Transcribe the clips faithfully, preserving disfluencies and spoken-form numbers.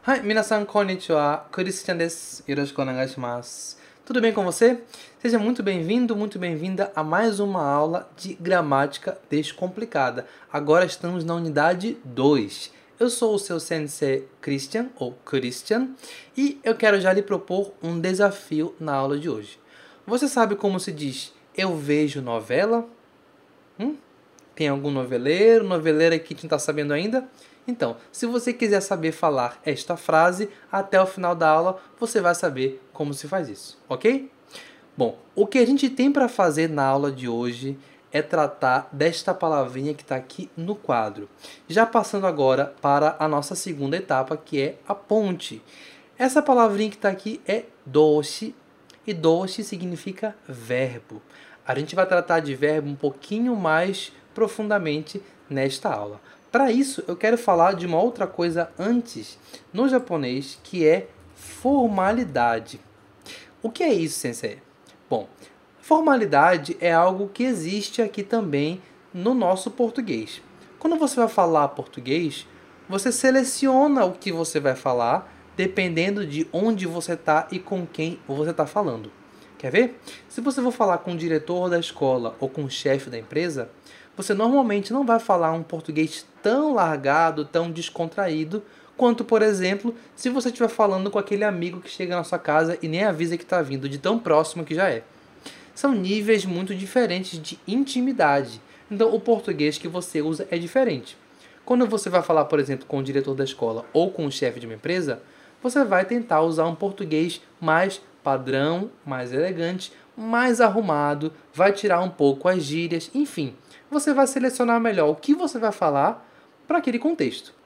Hai, minasan konnichiwa, Christian desu. Yoroshiku onegaishimasu. Tudo bem com você? Seja muito bem-vindo, muito bem-vinda a mais uma aula de gramática descomplicada. Agora estamos na unidade dois. Eu sou o seu sensei Christian, ou Christian, e eu quero já lhe propor um desafio na aula de hoje. Você sabe como se diz eu vejo novela? Hum? Tem algum noveleiro, noveleira aqui que não está sabendo ainda? Então, se você quiser saber falar esta frase, até o final da aula você vai saber como se faz isso, ok? Bom, o que a gente tem para fazer na aula de hoje é tratar desta palavrinha que está aqui no quadro. Já passando agora para a nossa segunda etapa, que é a ponte. Essa palavrinha que está aqui é doshi, e doshi significa verbo. A gente vai tratar de verbo um pouquinho mais profundamente nesta aula. Para isso, eu quero falar de uma outra coisa antes, no japonês, que é formalidade. O que é isso, sensei? Bom, formalidade é algo que existe aqui também no nosso português. Quando você vai falar português, você seleciona o que você vai falar, dependendo de onde você está e com quem você está falando. Quer ver? Se você for falar com o diretor da escola ou com o chefe da empresa, você normalmente não vai falar um português tão largado, tão descontraído, quanto, por exemplo, se você estiver falando com aquele amigo que chega na sua casa e nem avisa que está vindo, de tão próximo que já é. São níveis muito diferentes de intimidade. Então, o português que você usa é diferente. Quando você vai falar, por exemplo, com o diretor da escola ou com o chefe de uma empresa, você vai tentar usar um português mais padrão, mais elegante, mais arrumado, vai tirar um pouco as gírias, enfim. Você vai selecionar melhor o que você vai falar para aquele contexto.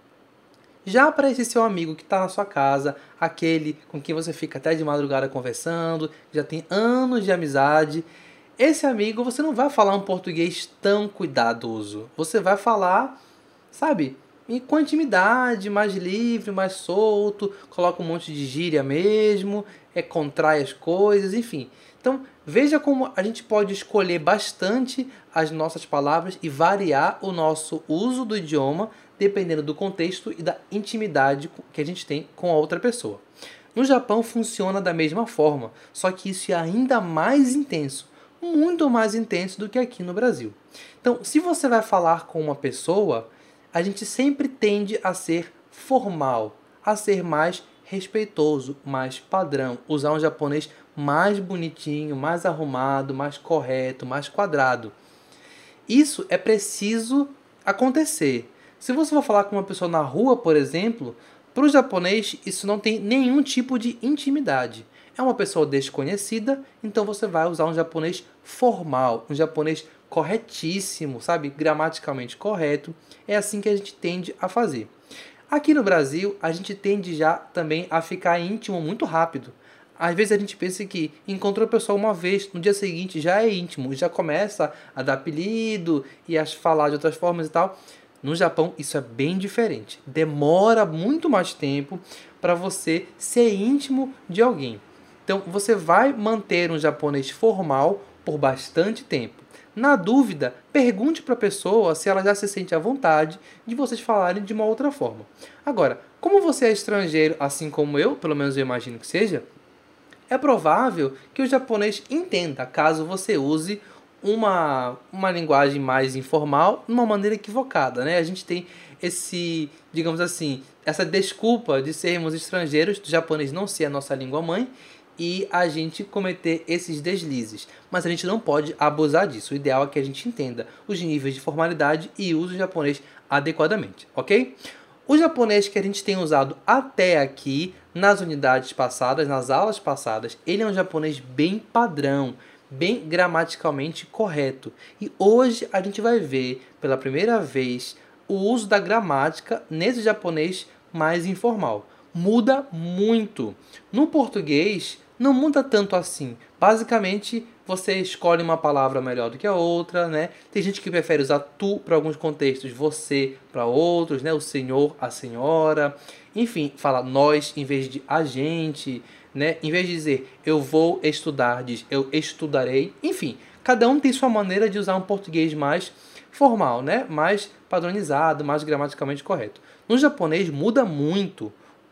Já para esse seu amigo que está na sua casa, aquele com quem você fica até de madrugada conversando, já tem anos de amizade, esse amigo você não vai falar um português tão cuidadoso. Você vai falar, sabe, com intimidade, mais livre, mais solto, coloca um monte de gíria mesmo, é, contrai as coisas, enfim. Então, veja como a gente pode escolher bastante as nossas palavras e variar o nosso uso do idioma dependendo do contexto e da intimidade que a gente tem com a outra pessoa. No Japão funciona da mesma forma, só que isso é ainda mais intenso, muito mais intenso do que aqui no Brasil. Então, se você vai falar com uma pessoa, a gente sempre tende a ser formal, a ser mais respeitoso, mais padrão, usar um japonês mais bonitinho, mais arrumado, mais correto, mais quadrado. Isso é preciso acontecer. Se você for falar com uma pessoa na rua, por exemplo, para o japonês isso não tem nenhum tipo de intimidade. É uma pessoa desconhecida, então você vai usar um japonês formal, um japonês corretíssimo, sabe? Gramaticalmente correto. É assim que a gente tende a fazer. Aqui no Brasil, a gente tende já também a ficar íntimo muito rápido. Às vezes a gente pensa que encontrou a pessoa uma vez, no dia seguinte já é íntimo, já começa a dar apelido e a falar de outras formas e tal. No Japão isso é bem diferente. Demora muito mais tempo para você ser íntimo de alguém. Então você vai manter um japonês formal por bastante tempo. Na dúvida, pergunte para a pessoa se ela já se sente à vontade de vocês falarem de uma outra forma. Agora, como você é estrangeiro, assim como eu, pelo menos eu imagino que seja, é provável que o japonês entenda caso você use uma, uma linguagem mais informal de uma maneira equivocada, né? A gente tem esse, digamos assim, essa desculpa de sermos estrangeiros, do japonês não ser a nossa língua mãe, e a gente cometer esses deslizes. Mas a gente não pode abusar disso. O ideal é que a gente entenda os níveis de formalidade e use o japonês adequadamente, ok? O japonês que a gente tem usado até aqui, nas unidades passadas, nas aulas passadas, ele é um japonês bem padrão, bem gramaticalmente correto. E hoje a gente vai ver, pela primeira vez, o uso da gramática nesse japonês mais informal. Muda muito. No português, não muda tanto assim. Basicamente, você escolhe uma palavra melhor do que a outra, né? Tem gente que prefere usar tu para alguns contextos, você para outros, né? O senhor, a senhora. Enfim, fala nós em vez de a gente, né? Em vez de dizer eu vou estudar, diz eu estudarei. Enfim, cada um tem sua maneira de usar um português mais formal, né? Mais padronizado, mais gramaticalmente correto. No japonês muda muito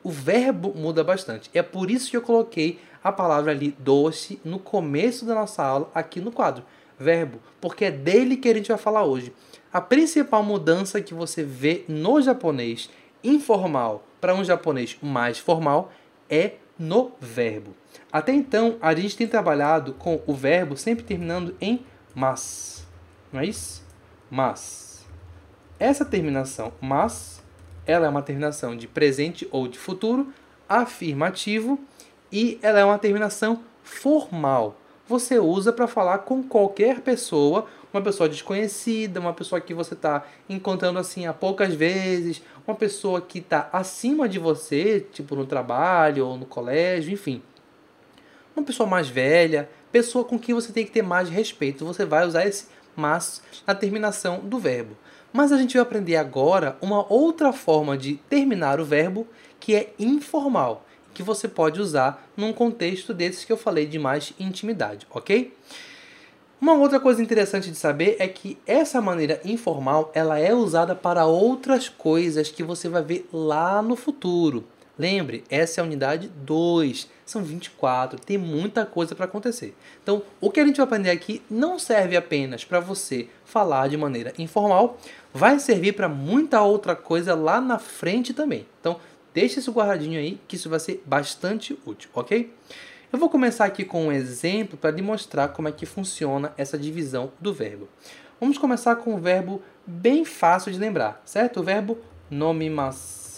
o verbo muda bastante. É por isso que eu coloquei a palavra ali, doce, no começo da nossa aula, aqui no quadro. Verbo, porque é dele que a gente vai falar hoje. A principal mudança que você vê no japonês informal para um japonês mais formal é no verbo. Até então, a gente tem trabalhado com o verbo sempre terminando em mas. Não é isso? Mas. Essa terminação mas, ela é uma terminação de presente ou de futuro afirmativo e ela é uma terminação formal. Você usa para falar com qualquer pessoa, uma pessoa desconhecida, uma pessoa que você está encontrando assim há poucas vezes, uma pessoa que está acima de você, tipo no trabalho ou no colégio, enfim. Uma pessoa mais velha, pessoa com quem você tem que ter mais respeito. Você vai usar esse mas na terminação do verbo. Mas a gente vai aprender agora uma outra forma de terminar o verbo que é informal, que você pode usar num contexto desses que eu falei de mais intimidade, ok? Uma outra coisa interessante de saber é que essa maneira informal ela é usada para outras coisas que você vai ver lá no futuro. Lembre, essa é a unidade dois, são vinte e quatro, tem muita coisa para acontecer. Então, o que a gente vai aprender aqui não serve apenas para você falar de maneira informal, vai servir para muita outra coisa lá na frente também. Então, deixe isso guardadinho aí, que isso vai ser bastante útil, ok? Eu vou começar aqui com um exemplo para demonstrar como é que funciona essa divisão do verbo. Vamos começar com um verbo bem fácil de lembrar, certo? O verbo nomimasu.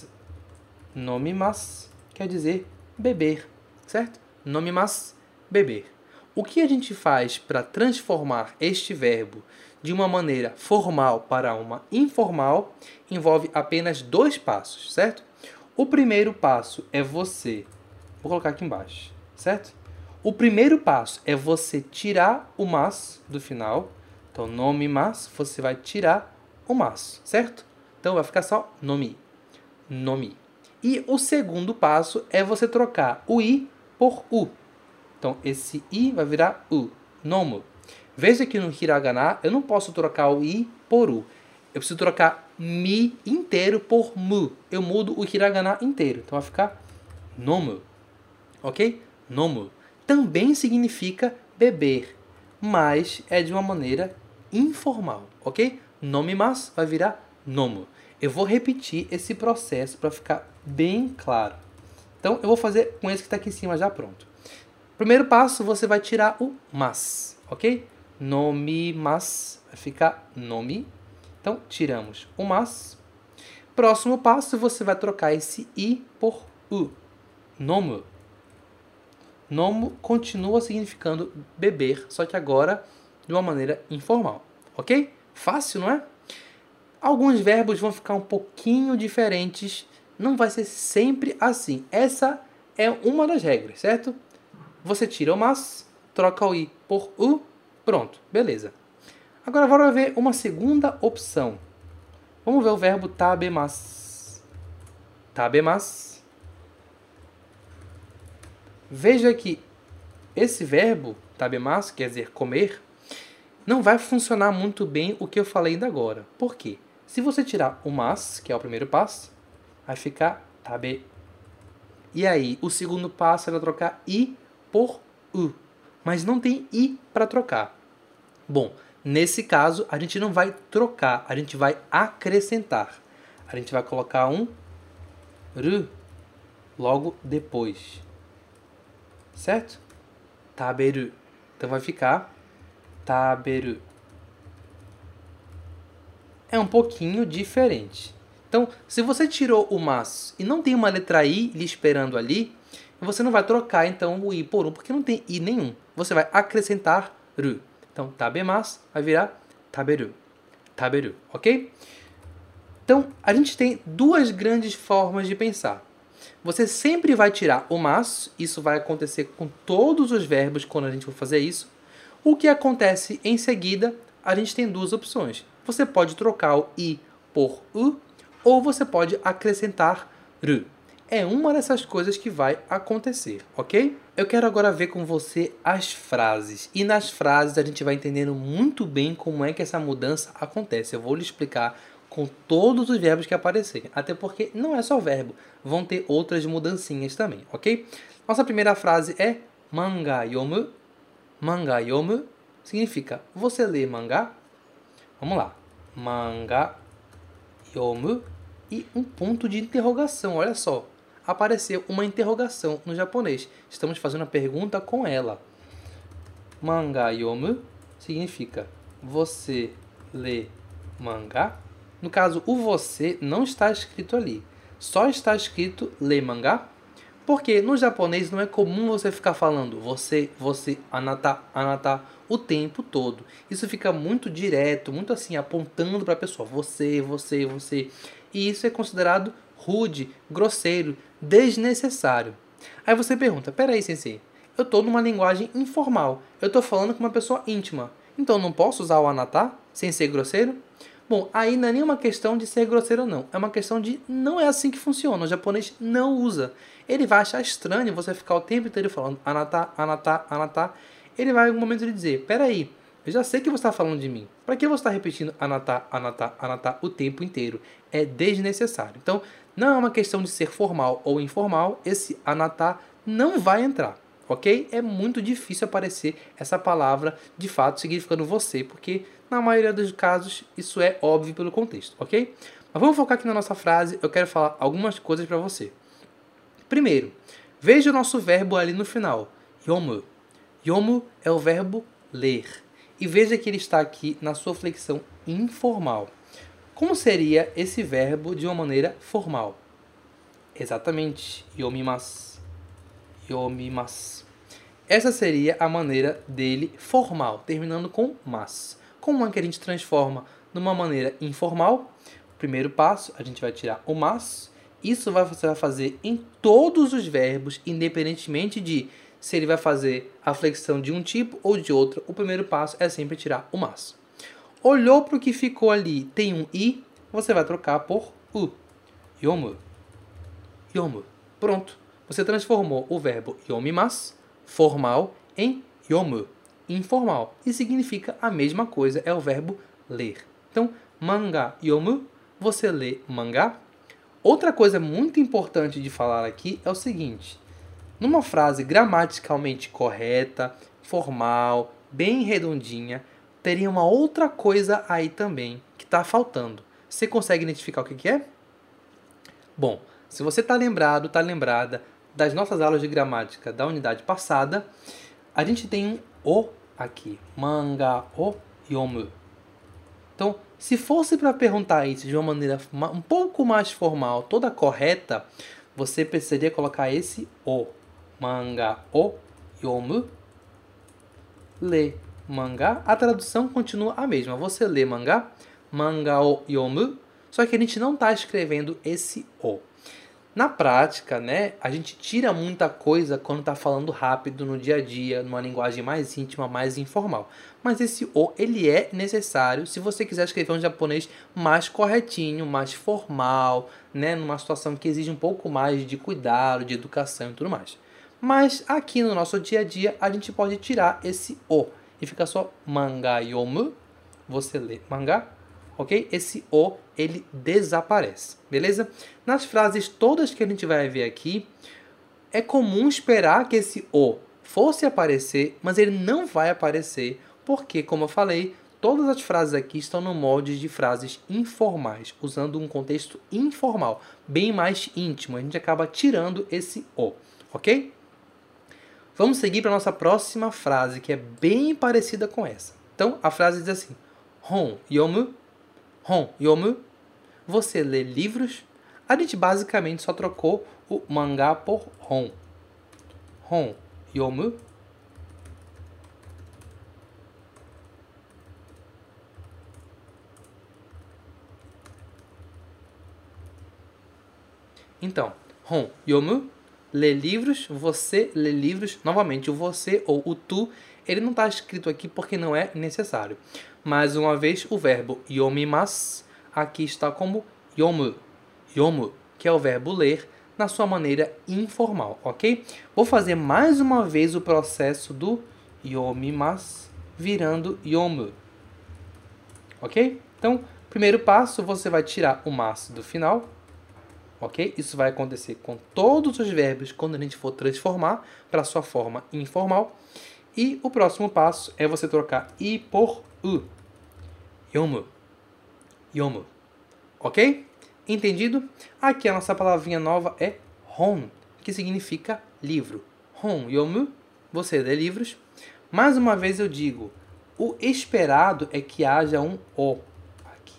Nomimasu quer dizer beber, certo? Nomimasu, beber. O que a gente faz para transformar este verbo de uma maneira formal para uma informal envolve apenas dois passos, certo? O primeiro passo é você... Vou colocar aqui embaixo, certo? O primeiro passo é você tirar o mas do final. Então, nomimasu, você vai tirar o mas, certo? Então, vai ficar só nomi. Nomi. E o segundo passo é você trocar o i por u. Então, esse i vai virar u. Nomu. Veja que no hiragana eu não posso trocar o i por u. Eu preciso trocar mi inteiro por mu. Eu mudo o hiragana inteiro. Então, vai ficar nomu. Ok? Nomu. Também significa beber, mas é de uma maneira informal. Ok? Nomimasu vai virar nomu. Eu vou repetir esse processo para ficar bem claro. Então, eu vou fazer com esse que está aqui em cima já pronto. Primeiro passo, você vai tirar o mas, ok? Nomimasu vai ficar nomi. Então, tiramos o mas. Próximo passo, você vai trocar esse i por u. Nomu. Nomu continua significando beber, só que agora de uma maneira informal, ok? Fácil, não é? Alguns verbos vão ficar um pouquinho diferentes, não vai ser sempre assim. Essa é uma das regras, certo? Você tira o mas, troca o i por u, pronto, beleza. Agora bora ver uma segunda opção. Vamos ver o verbo tabemasu. Tabemasu. Veja que esse verbo, tabemasu, quer dizer comer, não vai funcionar muito bem o que eu falei ainda agora. Por quê? Se você tirar o mas, que é o primeiro passo, vai ficar tabe. E aí, o segundo passo é trocar i por u. Mas não tem i para trocar. Bom, nesse caso, a gente não vai trocar, a gente vai acrescentar. A gente vai colocar um ru logo depois. Certo? Taberu. Então vai ficar taberu. É um pouquinho diferente. Então, se você tirou o mas e não tem uma letra i lhe esperando ali, você não vai trocar então o i por um, porque não tem i nenhum. Você vai acrescentar ru. Então, tabemasu vai virar taberu. Taberu, ok? Então, a gente tem duas grandes formas de pensar. Você sempre vai tirar o mas, isso vai acontecer com todos os verbos quando a gente for fazer isso. O que acontece em seguida, a gente tem duas opções. Você pode trocar o i por u, ou você pode acrescentar ru. É uma dessas coisas que vai acontecer, ok? Eu quero agora ver com você as frases. E nas frases a gente vai entendendo muito bem como é que essa mudança acontece. Eu vou lhe explicar com todos os verbos que aparecerem. Até porque não é só verbo, vão ter outras mudancinhas também, ok? Nossa primeira frase é manga yomu. Manga yomu significa você lê mangá? Vamos lá. Manga yomu e um ponto de interrogação, olha só. Apareceu uma interrogação no japonês. Estamos fazendo a pergunta com ela. Manga yomu significa você lê mangá? No caso, o você não está escrito ali. Só está escrito lê mangá. Porque no japonês não é comum você ficar falando você, você, anata, anata o tempo todo. Isso fica muito direto, muito assim, apontando para a pessoa. Você, você, você. E isso é considerado rude, grosseiro, desnecessário. Aí você pergunta, peraí, sensei, eu estou numa linguagem informal. Eu estou falando com uma pessoa íntima. Então não posso usar o anata sem ser grosseiro? Bom, aí não é nenhuma questão de ser grosseiro ou não. É uma questão de não é assim que funciona. O japonês não usa. Ele vai achar estranho você ficar o tempo inteiro falando anata, anata, anata. Ele vai em algum momento lhe dizer, peraí, eu já sei que você está falando de mim. Para que você está repetindo anata, anata, anata o tempo inteiro? É desnecessário. Então, não é uma questão de ser formal ou informal. Esse anata não vai entrar. Ok? É muito difícil aparecer essa palavra de fato significando você, porque na maioria dos casos isso é óbvio pelo contexto, ok? Mas vamos focar aqui na nossa frase, eu quero falar algumas coisas para você. Primeiro, veja o nosso verbo ali no final, yomu. Yomu é o verbo ler. E veja que ele está aqui na sua flexão informal. Como seria esse verbo de uma maneira formal? Exatamente, yomimasu. Yomimasu. Essa seria a maneira dele formal, terminando com mas. Como é que a gente transforma numa maneira informal? Primeiro passo, a gente vai tirar o mas. Isso você vai fazer em todos os verbos, independentemente de se ele vai fazer a flexão de um tipo ou de outro. O primeiro passo é sempre tirar o mas. Olhou para o que ficou ali, tem um i, você vai trocar por u. Yomu. Yomu. Pronto. Você transformou o verbo yomimasu, formal, em yomu, informal. E significa a mesma coisa, é o verbo ler. Então, manga yomu, você lê mangá. Outra coisa muito importante de falar aqui é o seguinte. Numa frase gramaticalmente correta, formal, bem redondinha, teria uma outra coisa aí também que está faltando. Você consegue identificar o que, que é? Bom, se você está lembrado, está lembrada das nossas aulas de gramática da unidade passada, a gente tem um o aqui. Manga o yomu. Então, se fosse para perguntar isso de uma maneira um pouco mais formal, toda correta, você precisaria colocar esse o. Manga o yomu. Lê mangá. A tradução continua a mesma. Você lê mangá. Manga o yomu. Só que a gente não está escrevendo esse o. Na prática, né, a gente tira muita coisa quando está falando rápido no dia a dia, numa linguagem mais íntima, mais informal. Mas esse o, ele é necessário se você quiser escrever um japonês mais corretinho, mais formal, né, numa situação que exige um pouco mais de cuidado, de educação e tudo mais. Mas aqui no nosso dia a dia, a gente pode tirar esse o e fica só manga yomu, você lê mangá. Ok? Esse o, ele desaparece, beleza? Nas frases todas que a gente vai ver aqui, é comum esperar que esse o fosse aparecer, mas ele não vai aparecer, porque, como eu falei, todas as frases aqui estão no molde de frases informais, usando um contexto informal, bem mais íntimo. A gente acaba tirando esse o, ok? Vamos seguir para a nossa próxima frase, que é bem parecida com essa. Então, a frase diz assim, Hon yomu. Hon yomu, você lê livros? A gente basicamente só trocou o mangá por hon. Hon yomu. Então, hon yomu, lê livros, você lê livros. Novamente, o você ou o tu, ele não está escrito aqui porque não é necessário. Mais uma vez, o verbo yomimasu aqui está como yomu. Yomu, que é o verbo ler, na sua maneira informal, ok? Vou fazer mais uma vez o processo do yomimasu virando yomu. Ok? Então, Primeiro passo, você vai tirar o mas do final, ok? Isso vai acontecer com todos os verbos quando a gente for transformar para a sua forma informal. E o próximo passo é você trocar i por u. Yomu. Yomu. Ok? Entendido? Aqui a nossa palavrinha nova é hon, que significa livro. Hon, yomu, você lê livros. Mais uma vez eu digo, o esperado é que haja um o aqui.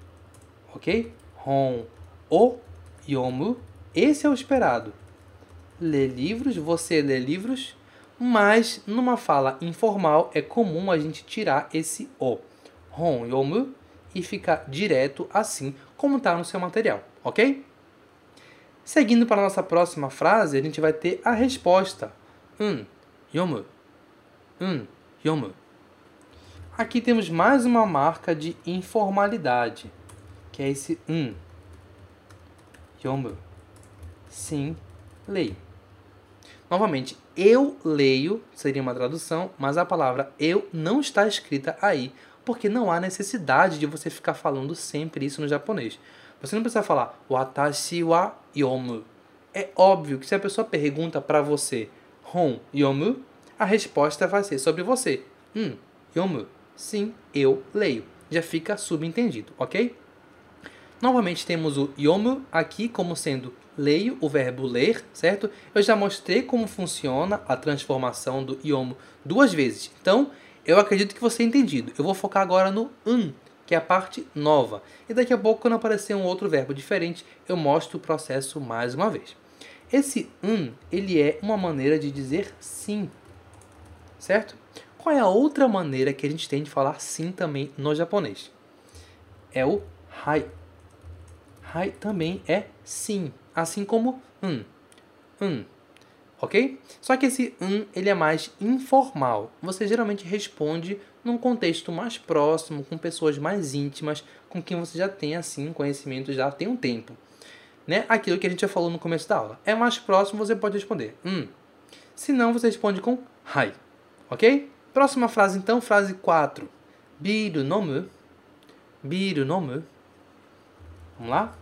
Ok? Hon, o, yomu, esse é o esperado. Lê livros, você lê livros, mas numa fala informal é comum a gente tirar esse o. Hon, yomu, e ficar direto assim como está no seu material, ok? Seguindo para a nossa próxima frase, a gente vai ter a resposta. Um, yomu. Um, yomu. Aqui temos mais uma marca de informalidade, que é esse um. Yomu. Sim, leio. Novamente, eu leio seria uma tradução, mas a palavra eu não está escrita aí, porque não há necessidade de você ficar falando sempre isso no japonês. Você não precisa falar watashi wa yomu. É óbvio que se a pessoa pergunta para você hon yomu, a resposta vai ser sobre você. Hum, yomu. Sim, eu leio. Já fica subentendido, ok? Novamente temos o yomu aqui como sendo leio, o verbo ler, certo? Eu já mostrei como funciona a transformação do yomu duas vezes. Então, eu acredito que você tenha entendido. Eu vou focar agora no um, que é a parte nova. E daqui a pouco, quando aparecer um outro verbo diferente, eu mostro o processo mais uma vez. Esse um, ele é uma maneira de dizer sim, certo? Qual é a outra maneira que a gente tem de falar sim também no japonês? É o hai. Hai também é sim, assim como um. Um. Ok? Só que esse um, ele é mais informal. Você geralmente responde num contexto mais próximo, com pessoas mais íntimas, com quem você já tem, assim, conhecimento já tem um tempo. Né? Aquilo que a gente já falou no começo da aula. É mais próximo, você pode responder um. Se não, você responde com hai. Ok? Próxima frase, então, frase quatro. Biru nomu. Biru nomu. Vamos lá?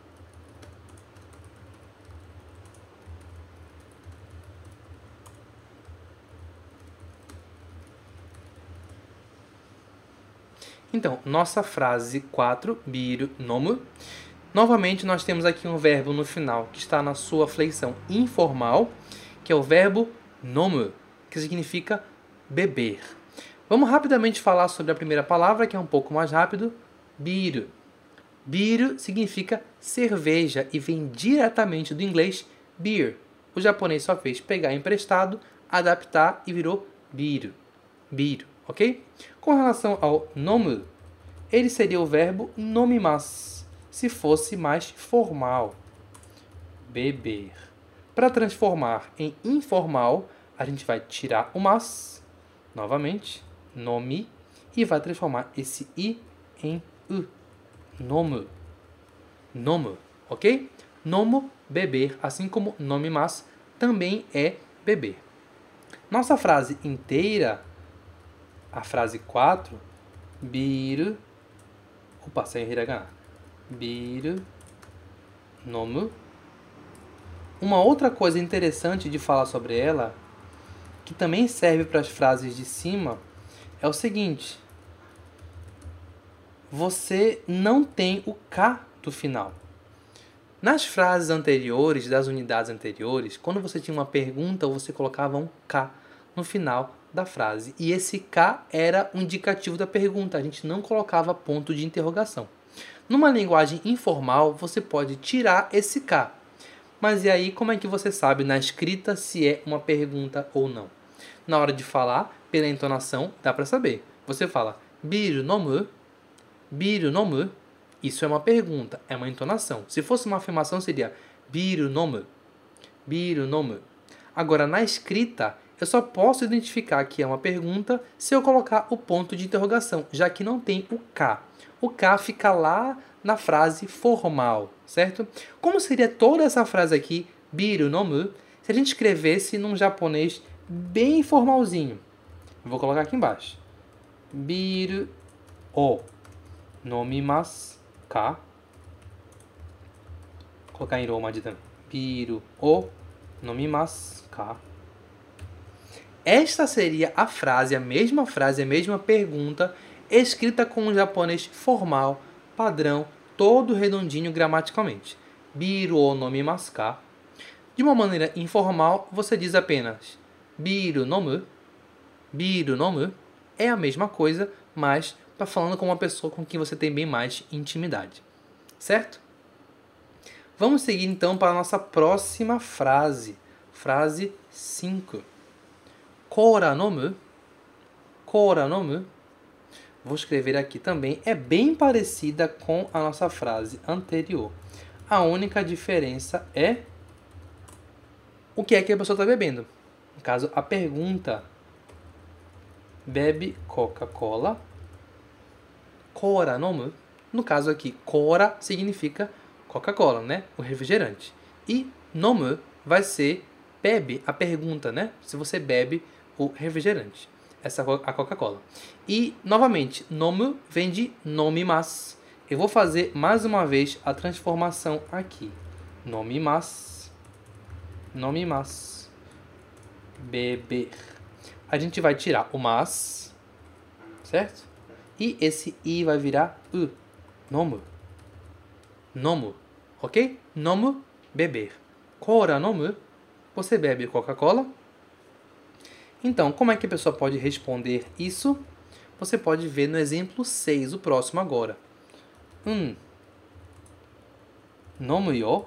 Então, nossa frase quatro, biru nomu. Novamente, nós temos aqui um verbo no final que está na sua flexão informal, que é o verbo nomu, que significa beber. Vamos rapidamente falar sobre a primeira palavra, que é um pouco mais rápido. Biru. Biru significa cerveja e vem diretamente do inglês beer. O japonês só fez pegar emprestado, adaptar e virou biru. Biru, ok? Com relação ao nomu, ele seria o verbo nomimasu, se fosse mais formal. Beber. Para transformar em informal, a gente vai tirar o mas, novamente, nomi, e vai transformar esse i em u. Nomu. Nomu, ok? Nomu, beber, assim como nomimasu, também é beber. Nossa frase inteira, a frase quatro, biru, opa, sem hiragana, biru, nomu. Uma outra coisa interessante de falar sobre ela, que também serve para as frases de cima, é o seguinte: você não tem o K do final. Nas frases anteriores, das unidades anteriores, quando você tinha uma pergunta, você colocava um K no final da frase. E esse K era um indicativo da pergunta, a gente não colocava ponto de interrogação. Numa linguagem informal, você pode tirar esse K. Mas e aí, como é que você sabe na escrita se é uma pergunta ou não? Na hora de falar, pela entonação, dá para saber. Você fala, biru nomu, biru nomu. Isso é uma pergunta, é uma entonação. Se fosse uma afirmação, seria biru nomu, biru nomu. Agora, na escrita, eu só posso identificar que é uma pergunta se eu colocar o ponto de interrogação, já que não tem o K. O K fica lá na frase formal, certo? Como seria toda essa frase aqui, biru nomu, se a gente escrevesse num japonês bem formalzinho? Eu vou colocar aqui embaixo. Biru o nomimasu. ka. Colocar em Roma também. Biru o nomimasu ka? Esta seria a frase, a mesma frase, a mesma pergunta, escrita com um japonês formal, padrão, todo redondinho gramaticalmente. Biru o nomimasu ka? De uma maneira informal, você diz apenas biru nomu. Biru nomu é a mesma coisa, mas está falando com uma pessoa com quem você tem bem mais intimidade. Certo? Vamos seguir então para a nossa próxima frase. Frase cinco. Kora nomu. Kora nomu. Vou escrever aqui também. É bem parecida com a nossa frase anterior. A única diferença é o que é que a pessoa está bebendo. No caso, a pergunta: bebe Coca-Cola? Kora nomu? No caso aqui, Kora significa Coca-Cola, né? O refrigerante. E nomu vai ser bebe, a pergunta, né? Se você bebe o refrigerante. Essa é a Coca-Cola. E, novamente, nomu vem de nomimasu. Eu vou fazer mais uma vez a transformação aqui. Nomimasu. Nomimasu. Beber. A gente vai tirar o mas, certo? E esse i vai virar u. Nomu. Nomu. Ok? Nomu, beber. Kora nomu? Você bebe Coca-Cola? Então, como é que a pessoa pode responder isso? Você pode ver no exemplo seis, o próximo agora. Um. Nomu yo.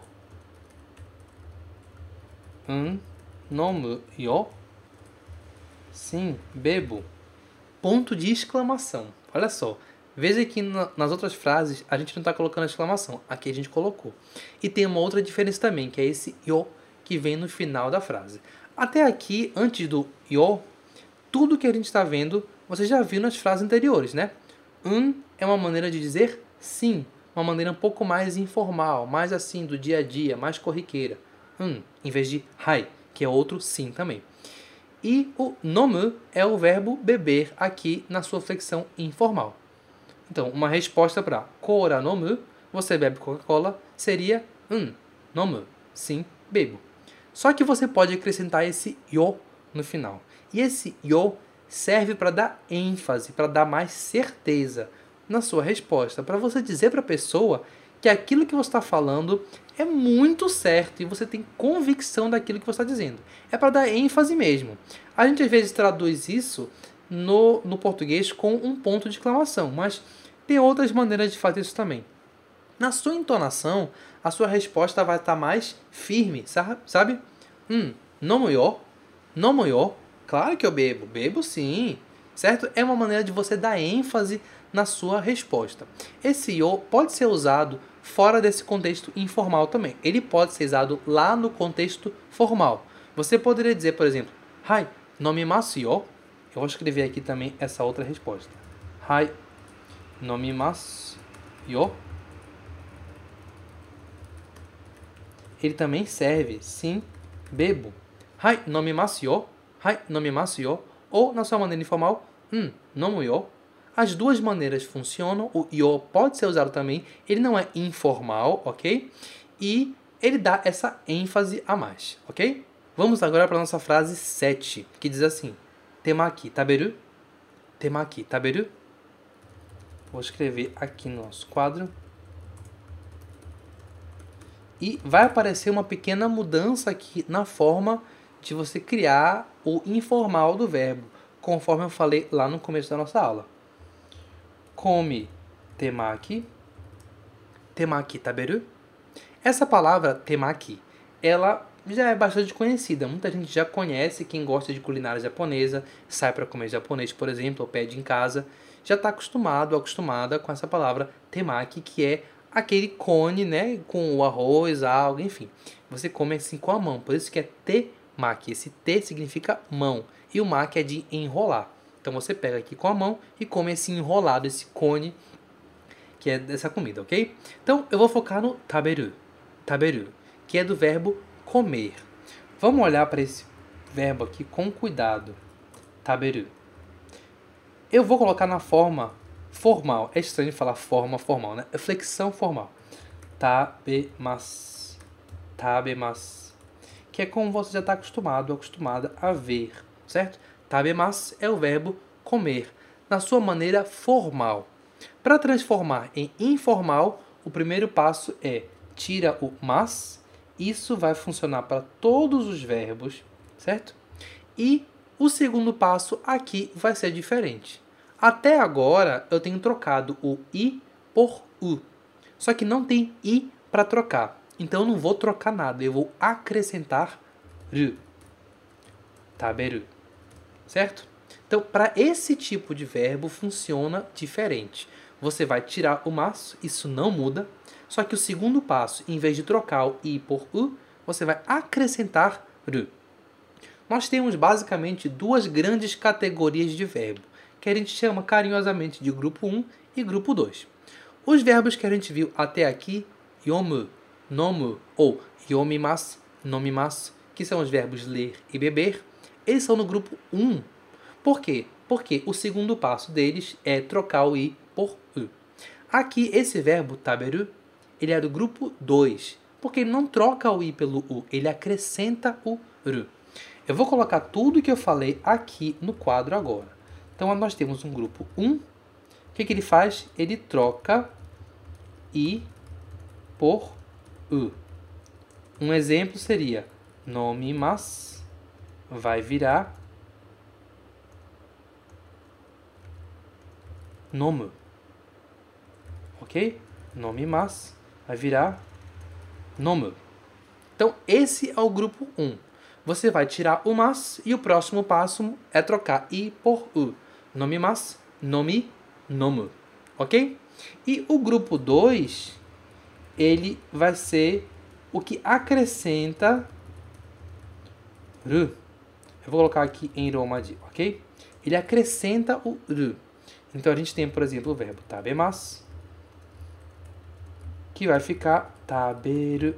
Um. Nomu yo. Sim, bebo. Ponto de exclamação. Olha só. Veja que nas outras frases a gente não está colocando a exclamação. Aqui a gente colocou. E tem uma outra diferença também, que é esse yo que vem no final da frase. Até aqui, antes do yo, tudo que a gente está vendo, você já viu nas frases anteriores, né? Um é uma maneira de dizer sim. Uma maneira um pouco mais informal, mais assim, do dia a dia, mais corriqueira. Um, em vez de hai, que é outro sim também. E o nomu é o verbo beber aqui na sua flexão informal. Então, uma resposta para kora nomu, você bebe Coca-Cola, seria um, nomu, sim, bebo. Só que você pode acrescentar esse yo no final. E esse yo serve para dar ênfase, para dar mais certeza na sua resposta, para você dizer para a pessoa que aquilo que você está falando é muito certo e você tem convicção daquilo que você está dizendo. É para dar ênfase mesmo. A gente às vezes traduz isso no, no português com um ponto de exclamação, mas tem outras maneiras de fazer isso também. Na sua entonação, a sua resposta vai estar mais firme, sabe? Hum, nomu yo, nomu yo, claro que eu bebo, bebo sim, certo? É uma maneira de você dar ênfase na sua resposta. Esse yo pode ser usado fora desse contexto informal também. Ele pode ser usado lá no contexto formal. Você poderia dizer, por exemplo, hai, nomimasu yo. Eu vou escrever aqui também essa outra resposta. Hai, nomimasu yo. Ele também serve, sim, bebo. Hai, nomimasu yo. Hai, nomimasu yo. Ou, na sua maneira informal, hum, nomu yo. As duas maneiras funcionam. O yo pode ser usado também. Ele não é informal, ok? E ele dá essa ênfase a mais, ok? Vamos agora para a nossa frase sete, que diz assim. Temaki taberu. Temaki taberu. Vou escrever aqui no nosso quadro. E vai aparecer uma pequena mudança aqui na forma de você criar o informal do verbo, conforme eu falei lá no começo da nossa aula. Come temaki. Temaki taberu. Essa palavra temaki, ela já é bastante conhecida. Muita gente já conhece, quem gosta de culinária japonesa, sai para comer japonês, por exemplo, ou pede em casa, já está acostumado, acostumada com essa palavra temaki, que é aquele cone, né, com o arroz, algo, enfim. Você come assim com a mão, por isso que é temaki. Esse te significa mão e o maki é de enrolar. Então você pega aqui com a mão e come esse enrolado, esse cone que é dessa comida, ok? Então eu vou focar no taberu, taberu, que é do verbo comer. Vamos olhar para esse verbo aqui com cuidado. Taberu. Eu vou colocar na forma formal. É estranho falar forma formal, né? É flexão formal. Tabemasu. Tabemasu. Que é como você já está acostumado, acostumada a ver, certo? Tabemasu é o verbo comer, na sua maneira formal. Para transformar em informal, o primeiro passo é tira o mas. Isso vai funcionar para todos os verbos, certo? E o segundo passo aqui vai ser diferente. Até agora eu tenho trocado o i por u. Só que não tem i para trocar. Então eu não vou trocar nada, eu vou acrescentar ru. Taberu. Certo? Então, para esse tipo de verbo funciona diferente. Você vai tirar o mas, isso não muda. Só que o segundo passo, em vez de trocar o i por u, você vai acrescentar ru. Nós temos basicamente duas grandes categorias de verbo, que a gente chama carinhosamente de grupo um e grupo dois. Os verbos que a gente viu até aqui, yomu, nomu ou yomimasu, nomimasu, que são os verbos ler e beber, eles são no grupo um. Por quê? Porque o segundo passo deles é trocar o i por u. Aqui, esse verbo taberu, ele é do grupo dois, porque ele não troca o i pelo u, ele acrescenta o ru. Eu vou colocar tudo que eu falei aqui no quadro agora. Então, nós temos um grupo um. O que, que ele faz? Ele troca i por u. Um exemplo seria nomimasu, vai virar nomu. Ok? Nomimasu vai virar nomu. Então, esse é o grupo um. Você vai tirar o mas e o próximo passo é trocar i por u. Nomimasu, nomi, nomu. Ok? E o grupo dois, ele vai ser o que acrescenta ru. Eu vou colocar aqui em romaji, ok? Ele acrescenta o ru. Então, a gente tem, por exemplo, o verbo tabemasu, que vai ficar taberu.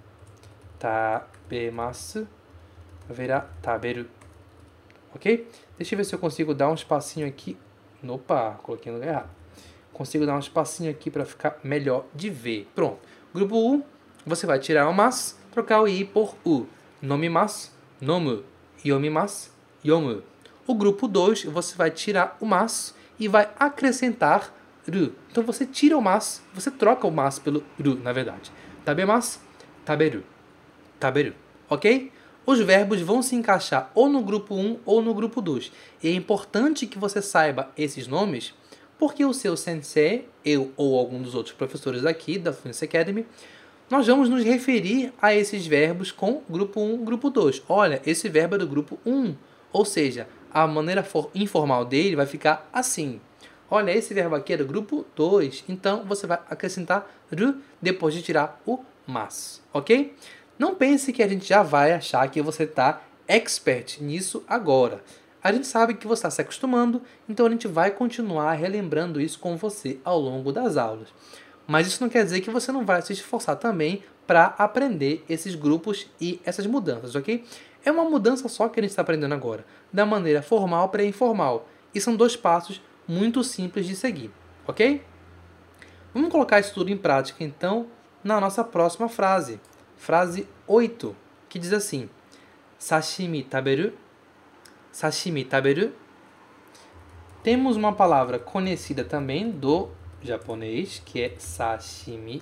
Tabemasu vai virar taberu. Ok? Deixa eu ver se eu consigo dar um espacinho aqui. Opa, coloquei no lugar errado. Consigo dar um espacinho aqui para ficar melhor de ver. Pronto. Grupo um, você vai tirar o mas, trocar o i por u. Nomimasu, nomu. Yomimasu, yomu. O grupo dois, você vai tirar o mas e vai acrescentar ru. Então você tira o mas, você troca o mas pelo ru, na verdade. Tabemasu, taberu. Taberu. Ok? Os verbos vão se encaixar ou no grupo um ou no grupo dois. E é importante que você saiba esses nomes, porque o seu sensei, eu ou algum dos outros professores daqui da Fluency Academy, nós vamos nos referir a esses verbos com grupo um, grupo dois. Olha, esse verbo é do grupo um, ou seja, a maneira informal dele vai ficar assim. Olha, esse verbo aqui é do grupo dois, então você vai acrescentar ru depois de tirar o mas, ok? Não pense que a gente já vai achar que você está expert nisso agora. A gente sabe que você está se acostumando, então a gente vai continuar relembrando isso com você ao longo das aulas. Mas isso não quer dizer que você não vai se esforçar também para aprender esses grupos e essas mudanças, ok? É uma mudança só que a gente está aprendendo agora, da maneira formal para informal. E são dois passos muito simples de seguir, ok? Vamos colocar isso tudo em prática, então, na nossa próxima frase. Frase oito, que diz assim: sashimi taberu. Sashimi taberu. Temos uma palavra conhecida também do japonês, que é sashimi.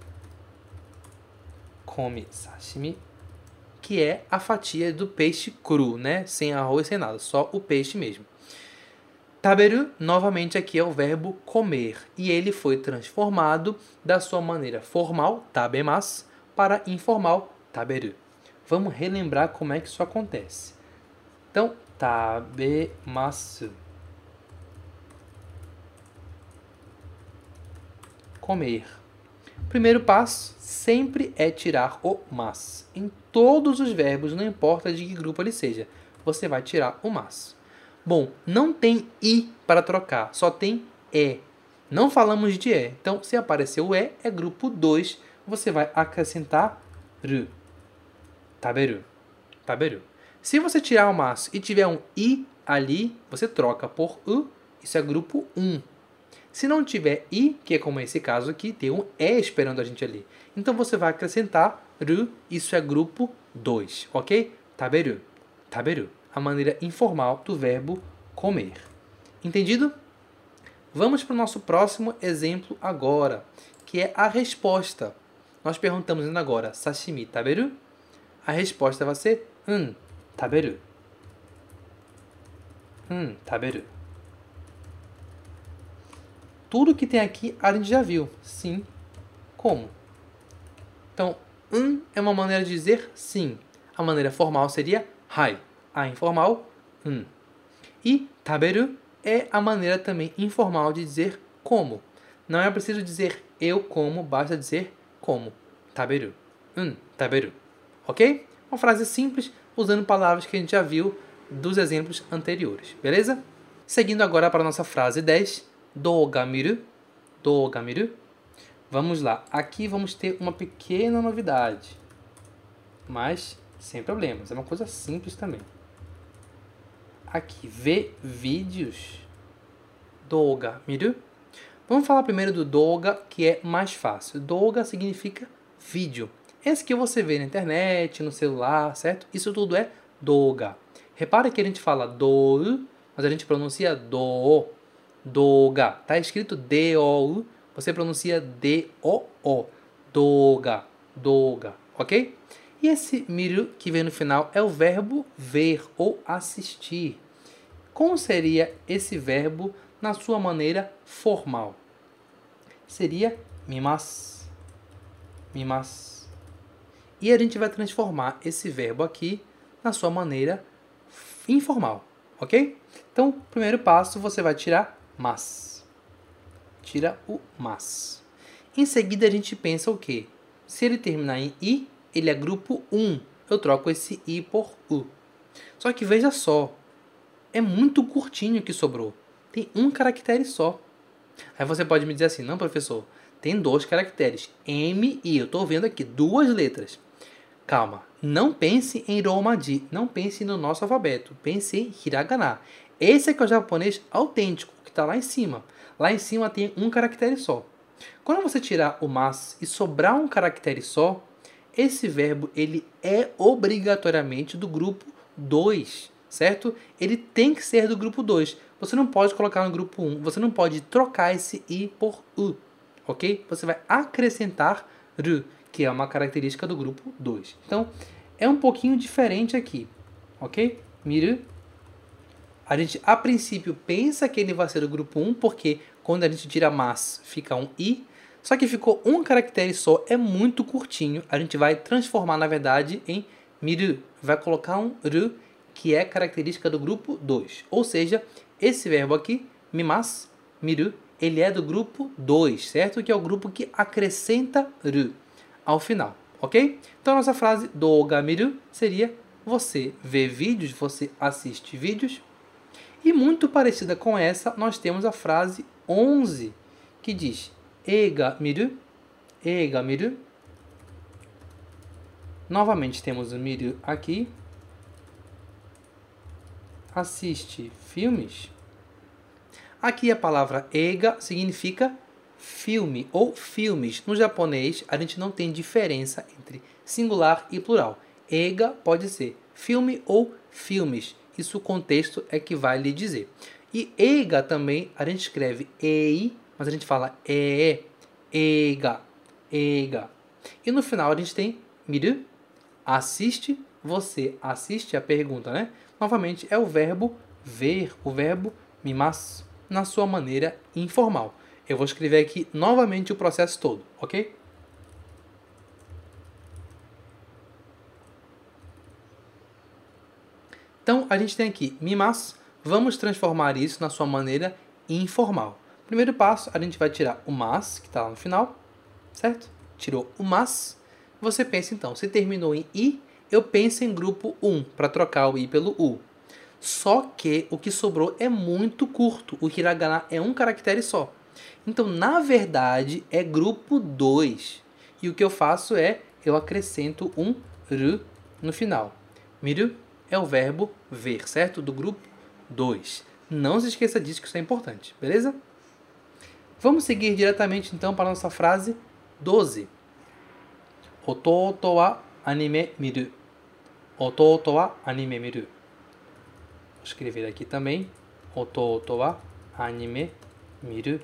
Come sashimi. Que é a fatia do peixe cru, né? Sem arroz, sem nada, só o peixe mesmo. Taberu, novamente aqui é o verbo comer. E ele foi transformado da sua maneira formal, tabemasu, para informal, taberu. Vamos relembrar como é que isso acontece. Então, tabemasu. Comer. Primeiro passo sempre é tirar o mas. Em todos os verbos, não importa de que grupo ele seja, você vai tirar o mas. Bom, não tem i para trocar, só tem e. Não falamos de e. Então, se aparecer o e, é grupo dois. Você vai acrescentar ru. Taberu. Taberu. Se você tirar o mas e tiver um i ali, você troca por u. Isso é grupo um. Se não tiver i, que é como esse caso aqui, tem um e esperando a gente ali. Então você vai acrescentar ru, isso é grupo dois, ok? Taberu, taberu, a maneira informal do verbo comer. Entendido? Vamos para o nosso próximo exemplo agora, que é a resposta. Nós perguntamos ainda agora, sashimi taberu? A resposta vai ser um, taberu. Um, taberu. Tudo que tem aqui a gente já viu. Sim, como? Então, um é uma maneira de dizer sim. A maneira formal seria hai. A informal, um. E taberu é a maneira também informal de dizer como. Não é preciso dizer eu como, basta dizer como. Taberu. Um, taberu. Ok? Uma frase simples, usando palavras que a gente já viu dos exemplos anteriores. Beleza? Seguindo agora para a nossa frase dez. Douga miru. Douga miru. Vamos lá. Aqui vamos ter uma pequena novidade. Mas sem problemas. É uma coisa simples também. Aqui, ver vídeos. Douga miru. Vamos falar primeiro do douga, que é mais fácil. Douga significa vídeo. Esse que você vê na internet, no celular, certo? Isso tudo é douga. Repare que a gente fala do, mas a gente pronuncia do. Douga. Tá escrito D-O-U, você pronuncia D-O-O. Douga. Douga. Ok? E esse miru que vem no final é o verbo ver ou assistir. Como seria esse verbo na sua maneira formal? Seria mimasu. Mimasu. E a gente vai transformar esse verbo aqui na sua maneira informal, ok? Então, primeiro passo, você vai tirar mas. Tira o mas. Em seguida, a gente pensa o quê? Se ele terminar em i, ele é grupo um. Eu troco esse i por u. Só que veja só, é muito curtinho que sobrou. Tem um caractere só. Aí você pode me dizer assim, não, professor, tem dois caracteres, M e I. Eu estou vendo aqui duas letras. Calma, não pense em romaji, não pense no nosso alfabeto, pense em hiragana. Esse aqui é o japonês autêntico, que está lá em cima. Lá em cima tem um caractere só. Quando você tirar o mas e sobrar um caractere só, esse verbo ele é obrigatoriamente do grupo dois, certo? Ele tem que ser do grupo dois. Você não pode colocar no grupo um, você não pode trocar esse i por u, ok? Você vai acrescentar ru, que é uma característica do grupo dois. Então, é um pouquinho diferente aqui, ok? Miru. A gente, a princípio, pensa que ele vai ser do grupo um, porque quando a gente tira mas, fica um i. Só que ficou um caractere só, é muito curtinho. A gente vai transformar, na verdade, em miru. Vai colocar um ru, que é característica do grupo dois. Ou seja, esse verbo aqui, mimasu, miru, ele é do grupo dois, certo? Que é o grupo que acrescenta ru ao final, ok? Então, a nossa frase douga miru seria você vê vídeos, você assiste vídeos. E muito parecida com essa, nós temos a frase onze, que diz eiga miru, eiga miru. Novamente temos o miru aqui. Assiste filmes. Aqui a palavra eiga significa filme ou filmes. No japonês, a gente não tem diferença entre singular e plural. Eiga pode ser filme ou filmes. Isso o contexto é que vai lhe dizer. E eiga também, a gente escreve ei, mas a gente fala e, eiga, eiga. E no final a gente tem miru, assiste, você assiste a pergunta, né? Novamente é o verbo ver, o verbo mimasu, na sua maneira informal. Eu vou escrever aqui novamente o processo todo, ok? Então, a gente tem aqui mimasu. Vamos transformar isso na sua maneira informal. Primeiro passo, a gente vai tirar o mas, que está lá no final, certo? Tirou o mas. Você pensa, então, se terminou em i, eu penso em grupo um, para trocar o i pelo u. Só que o que sobrou é muito curto. O hiragana é um caractere só. Então, na verdade, é grupo dois. E o que eu faço é, eu acrescento um ru no final. Miru é o verbo ver, certo? Do grupo dois. Não se esqueça disso, que isso é importante, beleza? Vamos seguir diretamente então para a nossa frase doze. Ototo wa anime miru. Ototo wa anime miru. Vou escrever aqui também. Ototo wa anime miru.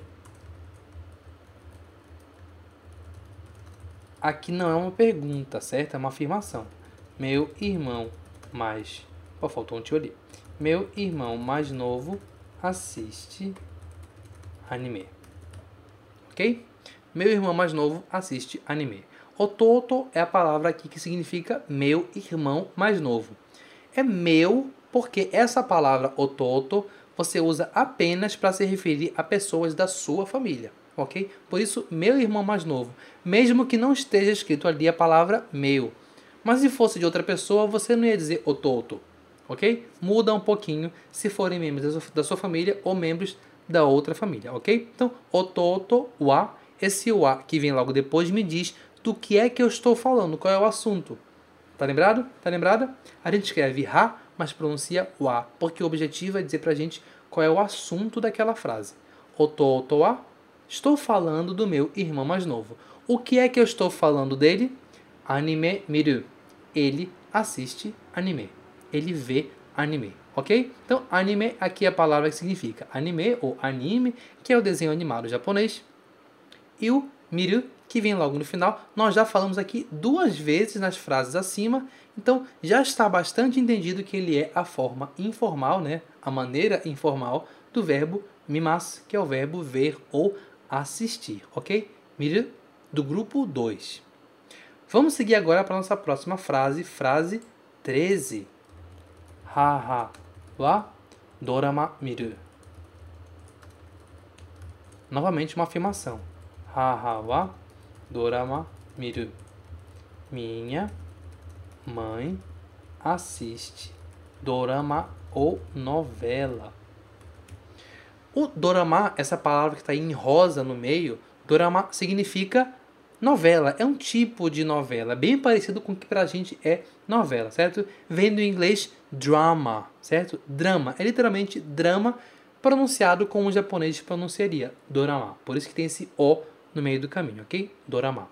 Aqui não é uma pergunta, certo? É uma afirmação. Meu irmão mais... Oh, faltou um tio ali. Meu irmão mais novo assiste anime. Ok? Meu irmão mais novo assiste anime. Ototo é a palavra aqui que significa meu irmão mais novo. É meu porque essa palavra ototo você usa apenas para se referir a pessoas da sua família. Ok? Por isso, meu irmão mais novo. Mesmo que não esteja escrito ali a palavra meu. Mas se fosse de outra pessoa, você não ia dizer ototo. Ok? Muda um pouquinho se forem membros da sua família ou membros da outra família. Ok? Então, ototo wa. Esse wa que vem logo depois me diz do que é que eu estou falando, qual é o assunto. Tá lembrado? Tá lembrada? A gente escreve ha, mas pronuncia wa, porque o objetivo é dizer pra gente qual é o assunto daquela frase. Ototo wa. Estou falando do meu irmão mais novo. O que é que eu estou falando dele? Anime miru. Ele assiste anime. Ele vê anime. Ok? Então, anime aqui é a palavra que significa anime ou anime, que é o desenho animado japonês. E o miru, que vem logo no final, nós já falamos aqui duas vezes nas frases acima. Então, já está bastante entendido que ele é a forma informal, né? A maneira informal do verbo mimasu, que é o verbo ver ou assistir, ok? Miru, do grupo dois. Vamos seguir agora para a nossa próxima frase, frase treze. Haha wa dorama miru. Novamente uma afirmação. Haha wa dorama miru. Minha mãe assiste dorama ou novela. O dorama, essa palavra que está aí em rosa no meio, dorama significa novela. É um tipo de novela, bem parecido com o que pra gente é novela, certo? Vem do inglês drama, certo? Drama. É literalmente drama pronunciado como o japonês pronunciaria. Dorama. Por isso que tem esse O no meio do caminho, ok? Dorama.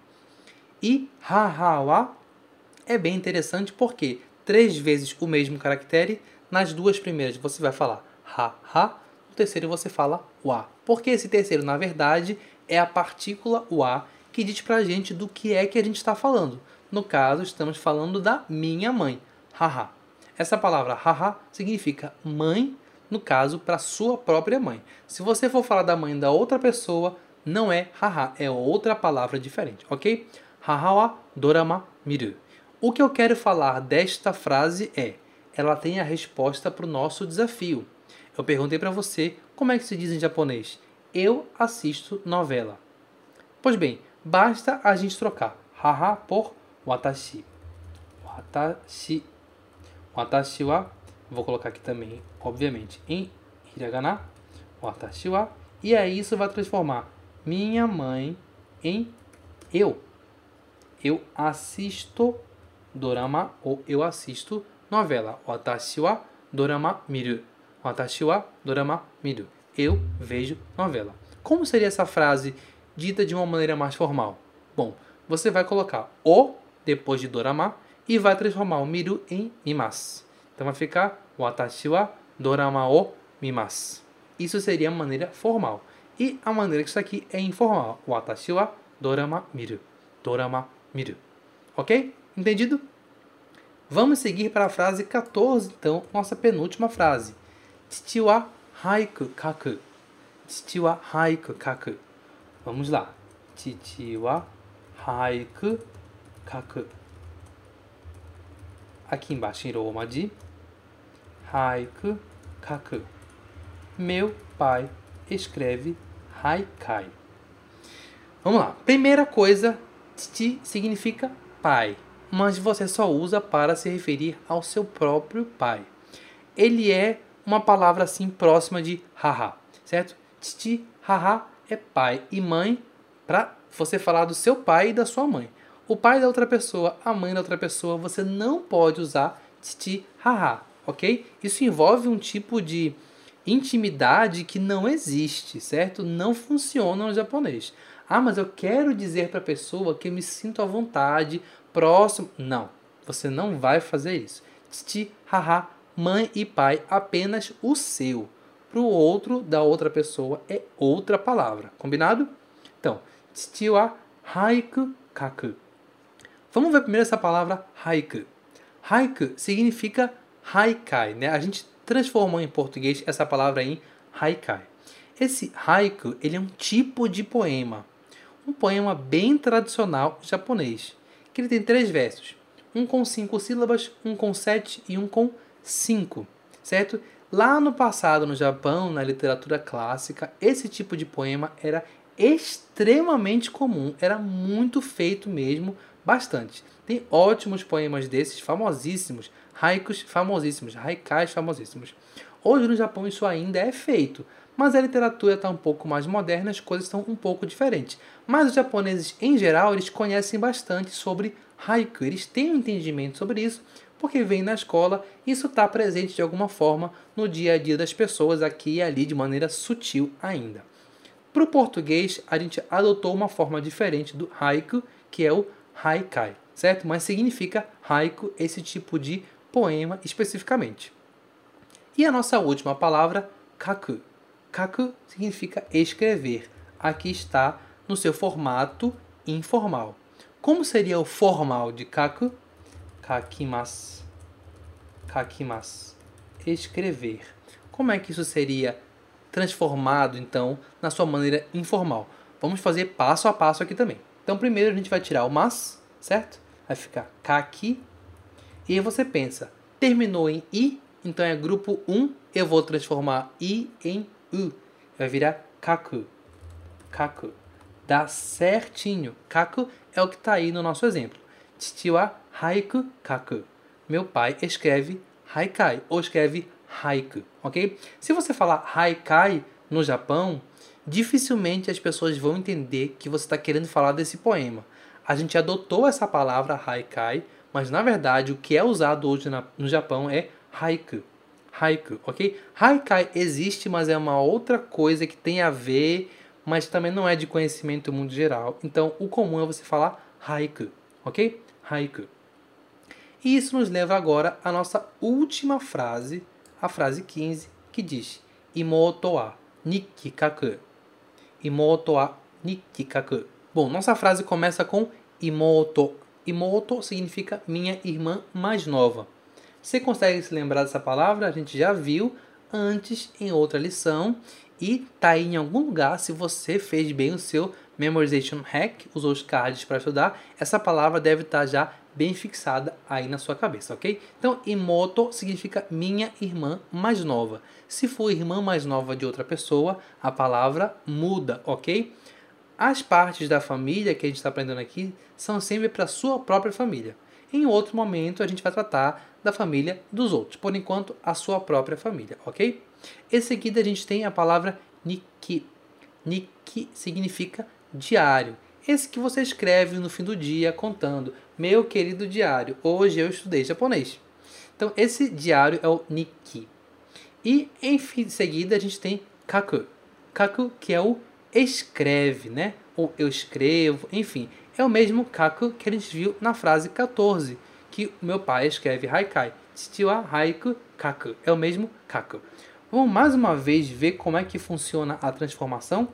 E haha wa é bem interessante porque três vezes o mesmo caractere. Nas duas primeiras você vai falar ha, ha. No terceiro você fala wa. Porque esse terceiro, na verdade, é a partícula wa que diz pra gente do que é que a gente está falando. No caso, estamos falando da minha mãe. Haha. Essa palavra haha significa mãe, no caso, para sua própria mãe. Se você for falar da mãe da outra pessoa, não é haha, é outra palavra diferente, ok? Haha wa dorama miru. O que eu quero falar desta frase é, ela tem a resposta para o nosso desafio. Eu perguntei para você como é que se diz em japonês. Eu assisto novela. Pois bem, basta a gente trocar haha por watashi. Watashi. Watashi wa, vou colocar aqui também, obviamente, em hiragana. Watashi wa. E aí isso vai transformar minha mãe em eu. Eu assisto dorama ou eu assisto novela. Watashi wa dorama miru. Watashi wa dorama miru. Eu vejo novela. Como seria essa frase dita de uma maneira mais formal? Bom, você vai colocar o depois de dorama e vai transformar o miru em mimasu. Então vai ficar watashi wa dorama o mimasu. Isso seria a maneira formal. E a maneira que está aqui é informal. Watashi wa dorama miru. Dorama miru. Ok? Entendido? Vamos seguir para a frase quatorze, então, nossa penúltima frase. Chichi wa haiku kaku. Chichi wa haiku kaku. Vamos lá. Chichi wa haiku kaku. Aqui embaixo em Romaji. Haiku kaku. Meu pai escreve haikai. Vamos lá. Primeira coisa, chichi significa pai, mas você só usa para se referir ao seu próprio pai. Ele é uma palavra assim próxima de haha, certo? Chichi, haha é pai e mãe para você falar do seu pai e da sua mãe. O pai da outra pessoa, a mãe da outra pessoa, você não pode usar chichi, haha, ok? Isso envolve um tipo de intimidade que não existe, certo? Não funciona no japonês. Ah, mas eu quero dizer para a pessoa que eu me sinto à vontade, próximo. Não, você não vai fazer isso. Titi, haha, mãe e pai, apenas o seu. Para o outro da outra pessoa é outra palavra. Combinado? Então, titi wa haiku kaku. Vamos ver primeiro essa palavra haiku. Haiku significa haikai, né? A gente transformou em português essa palavra em haikai. Esse haiku, ele é um tipo de poema. Um poema bem tradicional japonês, que ele tem três versos. Um com cinco sílabas, um com sete e um com cinco, certo? Lá no passado, no Japão, na literatura clássica, esse tipo de poema era extremamente comum, era muito feito mesmo, bastante. Tem ótimos poemas desses, famosíssimos, haikus famosíssimos, haikais famosíssimos. Hoje no Japão isso ainda é feito, mas a literatura está um pouco mais moderna, as coisas estão um pouco diferentes. Mas os japoneses, em geral, eles conhecem bastante sobre haiku, eles têm um entendimento sobre isso, porque vem na escola, isso está presente de alguma forma no dia a dia das pessoas, aqui e ali, de maneira sutil ainda. Para o português, a gente adotou uma forma diferente do haiku, que é o haikai, certo? Mas significa haiku, esse tipo de poema especificamente. E a nossa última palavra, kaku. Kaku significa escrever. Aqui está no seu formato informal. Como seria o formal de kaku? Kakimasu. Kakimasu. Escrever. Como é que isso seria transformado, então, na sua maneira informal? Vamos fazer passo a passo aqui também. Então, primeiro a gente vai tirar o mas, certo? Vai ficar kaki. E aí você pensa, terminou em i, então é grupo um, eu vou transformar i em u. Vai virar kaku. Kaku. Dá certinho. Kaku é o que está aí no nosso exemplo. Chichi wa haiku kaku. Meu pai escreve haikai ou escreve haiku, ok? Se você falar haikai no Japão, dificilmente as pessoas vão entender que você está querendo falar desse poema. A gente adotou essa palavra haikai, mas na verdade o que é usado hoje na, no Japão é haiku. Haiku, ok? Haikai existe, mas é uma outra coisa que tem a ver, mas também não é de conhecimento muito geral. Então o comum é você falar haiku, ok? Haiku. E isso nos leva agora à nossa última frase, a frase quinze, que diz Imoto wa nikki kaku. Imoto wa nikki kaku. Bom, nossa frase começa com imoto. Imoto significa minha irmã mais nova. Você consegue se lembrar dessa palavra? A gente já viu antes em outra lição e tá aí em algum lugar. Se você fez bem o seu memorization hack, usou os cards para estudar, essa palavra deve estar já bem fixada aí na sua cabeça, ok? Então, imoto significa minha irmã mais nova. Se for irmã mais nova de outra pessoa, a palavra muda, ok? As partes da família que a gente está aprendendo aqui são sempre para a sua própria família. Em outro momento, a gente vai tratar da família dos outros. Por enquanto, a sua própria família, ok? Em seguida, a gente tem a palavra nikki. Nikki significa diário. Esse que você escreve no fim do dia contando: meu querido diário, hoje eu estudei japonês. Então, esse diário é o nikki. E, em seguida, a gente tem kaku. Kaku, que é o escreve, né? Ou eu escrevo, enfim. É o mesmo kaku que a gente viu na frase quatorze, que meu pai escreve haikai. Chichi wa haiku kaku. É o mesmo kaku. Vamos mais uma vez ver como é que funciona a transformação.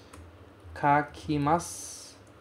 Kakimasu.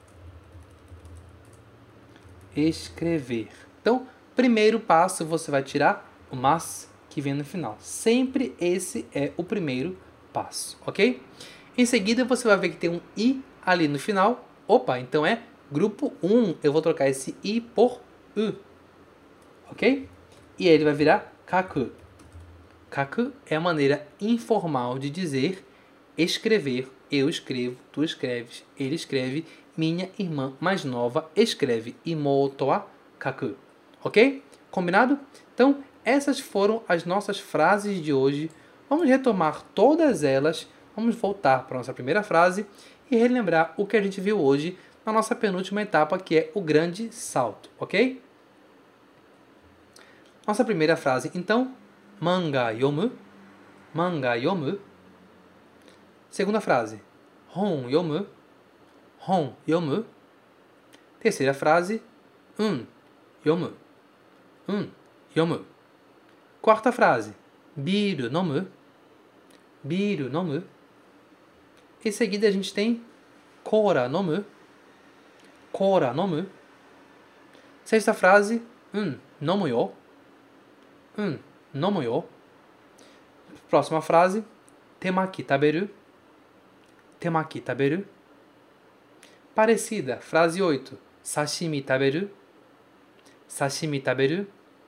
Escrever. Então, primeiro passo, você vai tirar o mas que vem no final. Sempre esse é o primeiro passo, ok? Em seguida, você vai ver que tem um i ali no final. Opa, então é grupo um. Eu vou trocar esse i por u, ok? E aí ele vai virar kaku. Kaku é a maneira informal de dizer escrever. Eu escrevo, tu escreves, ele escreve, minha irmã mais nova escreve. Imoto wa kaku. Ok? Combinado? Então, essas foram as nossas frases de hoje. Vamos retomar todas elas. Vamos voltar para a nossa primeira frase e relembrar o que a gente viu hoje na nossa penúltima etapa, que é o grande salto. Ok? Nossa primeira frase, então. Manga yomu. Manga yomu. Segunda frase. Hon yomu. Hon yomu. Terceira frase. Un yomu. Un yomu. Quarta frase. Biru nomu. Biru nomu. Em seguida a gente tem Kora nomu. Kora nomu. Sexta frase. Un nomu yo. Un nomu yo. Próxima frase. Temaki taberu. Temaki taberu. Parecida. Frase oito. Sashimi taberu. Sashimi taberu.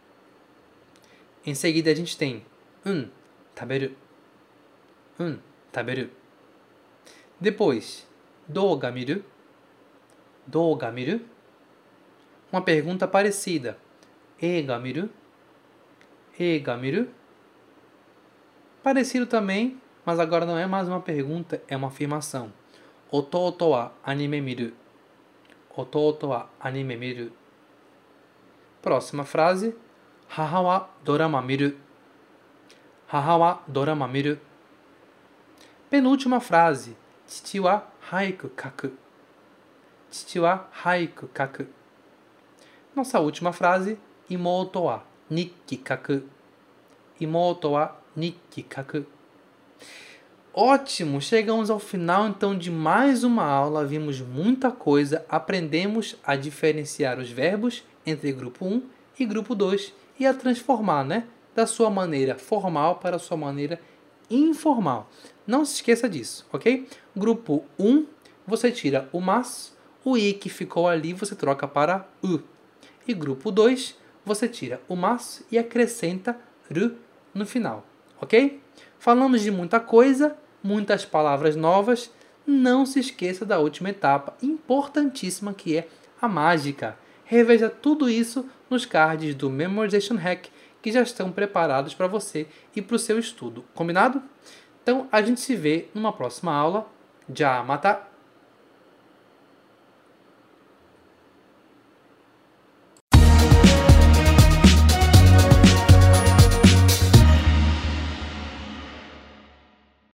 Em seguida a gente tem un taberu. Un taberu. Depois, do ga miru. Do ga miru. Uma pergunta parecida. E ga miru. E ga miru. Parecido também, mas agora não é mais uma pergunta, é uma afirmação. Ototo wa anime miru. Ototo wa anime miru. Próxima frase. Haha wa dorama miru. Haha wa dorama miru. Penúltima frase. Chichi wa haiku kaku. Chichi wa haiku kaku. Nossa última frase. Imoto wa nikki kaku. Imoto wa nikki kaku. Ótimo! Chegamos ao final então de mais uma aula. Vimos muita coisa. Aprendemos a diferenciar os verbos entre grupo um e grupo dois e a transformar, né, da sua maneira formal para a sua maneira informal. Não se esqueça disso, ok? Grupo um, você tira o mas, o i que ficou ali você troca para u. E grupo dois, você tira o mas e acrescenta ru no final, ok? Falamos de muita coisa, muitas palavras novas. Não se esqueça da última etapa, importantíssima, que é a mágica. Reveja tudo isso nos cards do Memorization Hack, que já estão preparados para você e para o seu estudo. Combinado? Então, a gente se vê numa próxima aula. Já mata!